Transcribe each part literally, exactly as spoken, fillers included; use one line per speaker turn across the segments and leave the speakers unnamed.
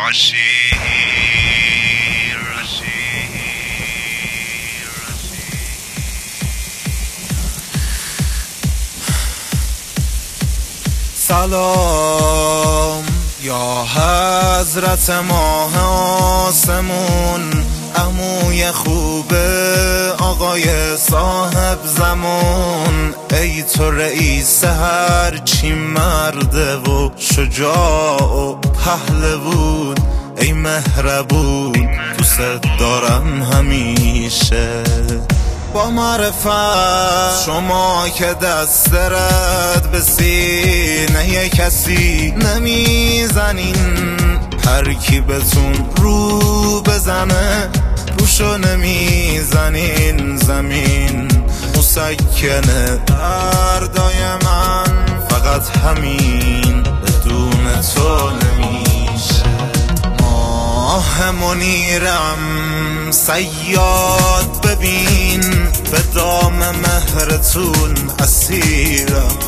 راشی
سلام یا حضرت ماه آسمون، عموی خوب آقای صاحب زمان. ای تو رئیس هرچی مرده و شجاع و پهلوون، ای مهربون دوست دارم همیشه. با معرفت شما که دست رد به سینه کسی نمیزنین، هر کی بهتون رو بزنه روشو نمیزنین. زمین مسکنه دردای من، فقط همین بدون تو نمیشه. ماه منیرم صیاد ببین، به دام مهرتون اسیرم.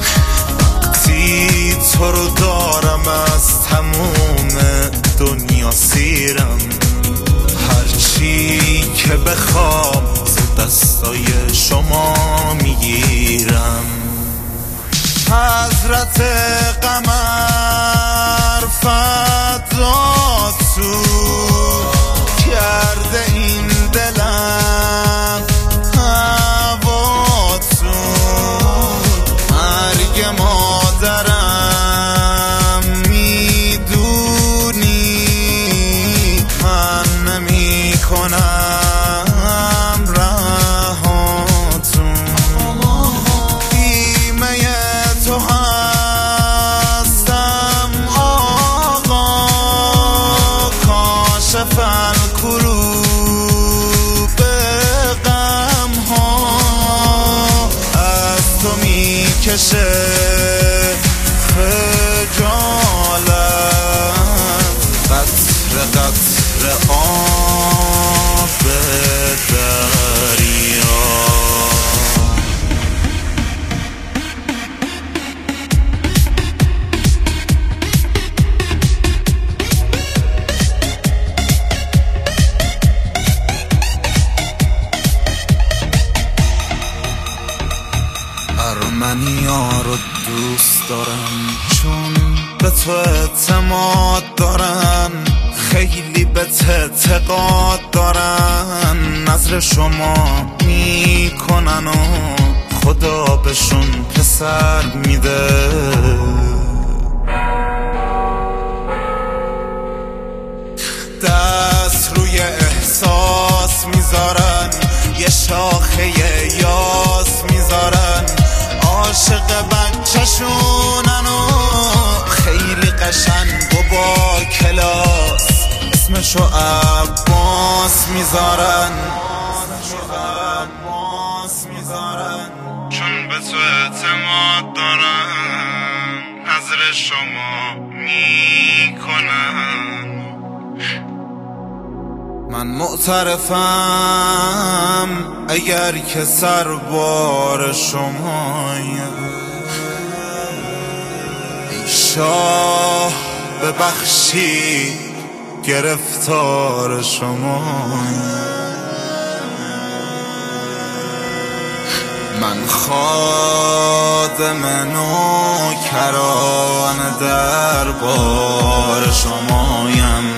وقتی تو رو دارم از تموم دنیا سیرم. هرچی که بخوام ز دستای شما میگیرم. حضرت قمر فدات تو کرده این دلم هواتون. مرگ مادرم میدونی من نمی کنم رهاتون. بیمه تو هستم آقا، کاشف الکروب غم ها. از تو میکشه خجالت، قطره قطره آب دریا. ارمنیا رو دوست دارم چون به تو اعتماد دارن، خیلی به اعتقاد دارن. نظر شما میکنن و خدا بهشون پسر میده. دست روی احساس میذارن، یه شاخه یاس میذارن. عاشق بچه شونن و خیلی قشنگ و با کلاس، اسمشو عباس میذارن.
چون به تو اعتماد دارم، نظر شما میکنن.
من معترفم اگر که سربار شمایم. ای شاه ببخشی گرفتار شمایم. من خادم نوکران دربار شمایم.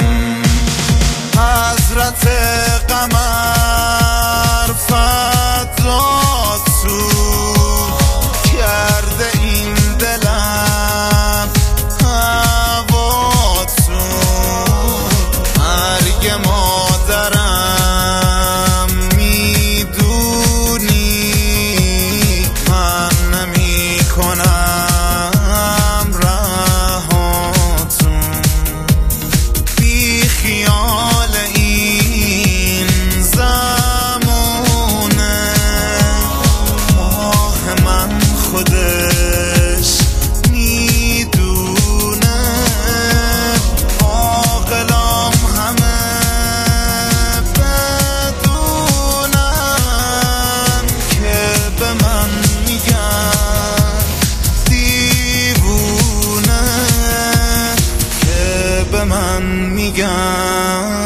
حضرت قمر فدات تو کرده این دلم هواتون. مرگ مادرم میدونی من نمی کنم رهاتون. بی خیال این زمونه، ماه من خودش میدونه. عاقلام همه میگم